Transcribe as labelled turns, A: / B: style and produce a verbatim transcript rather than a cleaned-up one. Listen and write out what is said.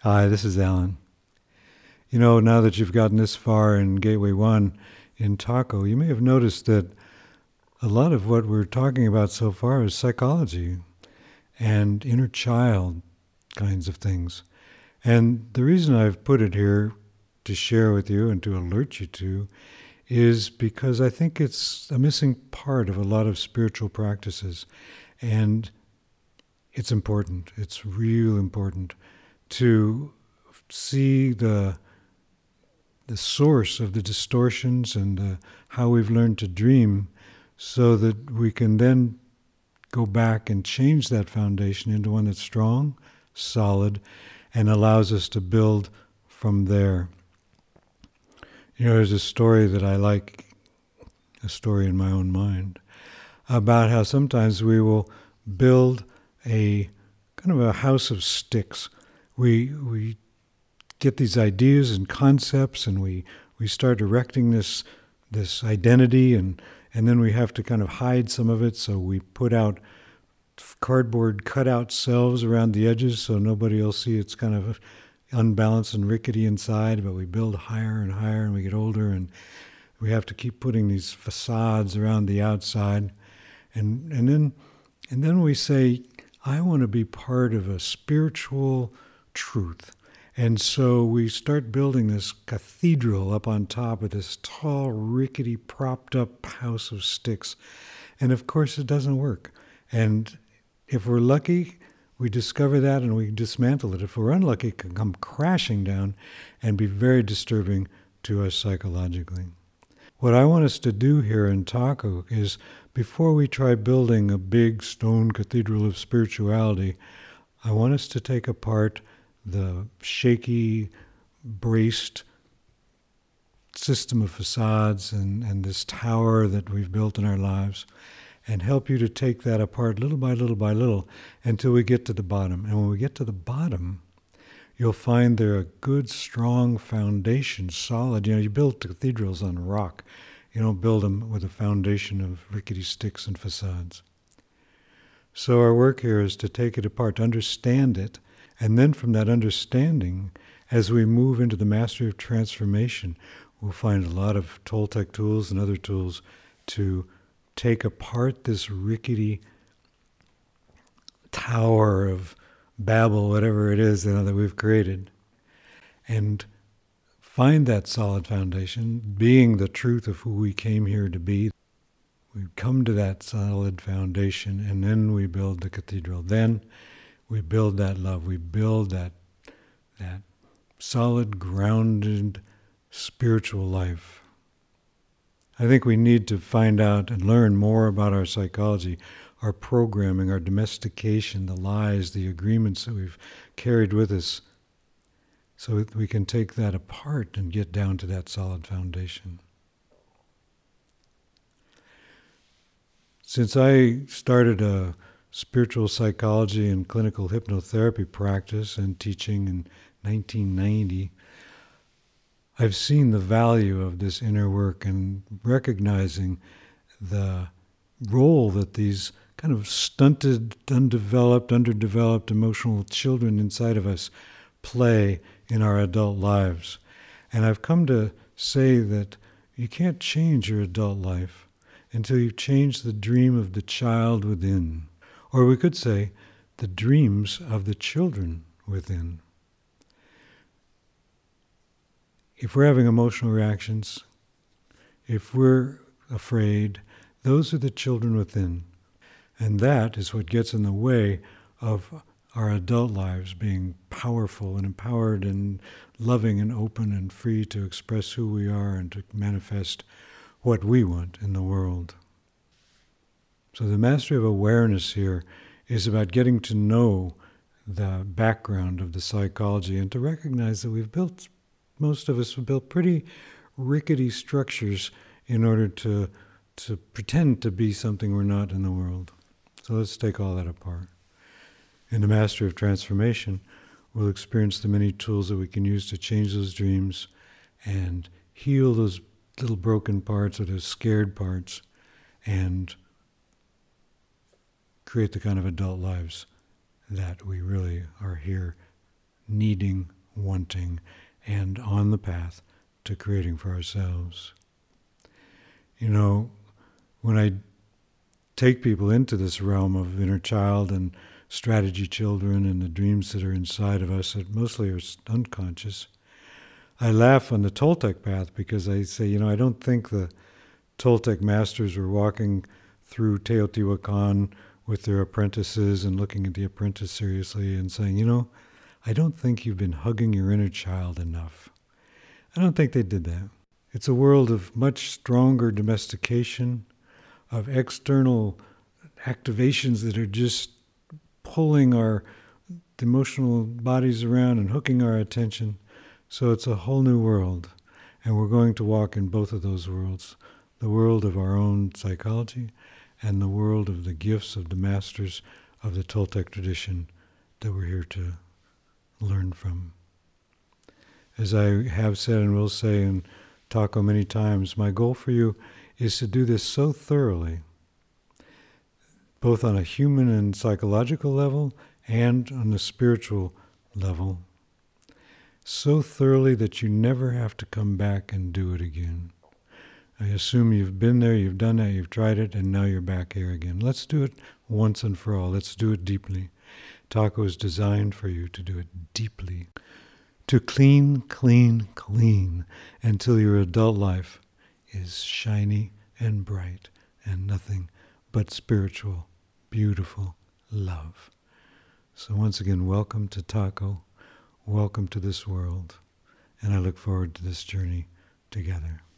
A: Hi, this is Alan. You know, now that you've gotten this far in Gateway One in Taco, you may have noticed that a lot of what we're talking about so far is psychology and inner child kinds of things. And the reason I've put it here to share with you and to alert you to is because I think it's a missing part of a lot of spiritual practices. And it's important. It's real important to see the the source of the distortions and uh, how we've learned to dream, so that we can then go back and change that foundation into one that's strong, solid, and allows us to build from there. You know, there's a story that I like, a story in my own mind, about how sometimes we will build a kind of a house of sticks. We we get these ideas and concepts, and we, we start erecting this this identity, and, and then we have to kind of hide some of it, so we put out cardboard cutout selves around the edges so nobody will see it's kind of unbalanced and rickety inside, but we build higher and higher, and we get older, and we have to keep putting these facades around the outside. And and then and then we say, I want to be part of a spiritual truth. And so we start building this cathedral up on top of this tall, rickety, propped up house of sticks. And of course it doesn't work. And if we're lucky, we discover that and we dismantle it. If we're unlucky, it can come crashing down and be very disturbing to us psychologically. What I want us to do here in Taco is, before we try building a big stone cathedral of spirituality, I want us to take apart the shaky, braced system of facades and, and this tower that we've built in our lives, and help you to take that apart little by little by little until we get to the bottom. And when we get to the bottom, you'll find there a good, strong foundation, solid. You know, you build cathedrals on rock. You don't build them with a foundation of rickety sticks and facades. So our work here is to take it apart, to understand it, and then from that understanding, as we move into the mastery of transformation, we'll find a lot of Toltec tools and other tools to take apart this rickety tower of Babel, whatever it is, you know, that we've created, and find that solid foundation, being the truth of who we came here to be. We come to that solid foundation, and then we build the cathedral. Then we build that love. We build that that solid, grounded, spiritual life. I think we need to find out and learn more about our psychology, our programming, our domestication, the lies, the agreements that we've carried with us, so that we can take that apart and get down to that solid foundation. Since I started a spiritual psychology and clinical hypnotherapy practice and teaching in nineteen ninety, I've seen the value of this inner work and recognizing the role that these kind of stunted, undeveloped, underdeveloped emotional children inside of us play in our adult lives. And I've come to say that you can't change your adult life until you change the dream of the child within. Or we could say, the dreams of the children within. If we're having emotional reactions, if we're afraid, those are the children within. And that is what gets in the way of our adult lives being powerful and empowered and loving and open and free to express who we are and to manifest what we want in the world. So the mastery of awareness here is about getting to know the background of the psychology and to recognize that we've built, most of us have built pretty rickety structures in order to to pretend to be something we're not in the world. So let's take all that apart. In the mastery of transformation, we'll experience the many tools that we can use to change those dreams and heal those little broken parts or those scared parts and create the kind of adult lives that we really are here needing, wanting, and on the path to creating for ourselves. You know, when I take people into this realm of inner child and strategy children and the dreams that are inside of us that mostly are unconscious, I laugh on the Toltec path because I say, you know, I don't think the Toltec masters were walking through Teotihuacan with their apprentices and looking at the apprentice seriously and saying, you know, I don't think you've been hugging your inner child enough. I don't think they did that. It's a world of much stronger domestication, of external activations that are just pulling our emotional bodies around and hooking our attention. So it's a whole new world. And we're going to walk in both of those worlds, the world of our own psychology and the world of the gifts of the masters of the Toltec tradition that we're here to learn from. As I have said and will say in Taco many times, my goal for you is to do this so thoroughly, both on a human and psychological level and on a spiritual level, so thoroughly that you never have to come back and do it again. I assume you've been there, you've done that, you've tried it, and now you're back here again. Let's do it once and for all. Let's do it deeply. Taco is designed for you to do it deeply. To clean, clean, clean until your adult life is shiny and bright and nothing but spiritual, beautiful love. So once again, welcome to Taco. Welcome to this world. And I look forward to this journey together.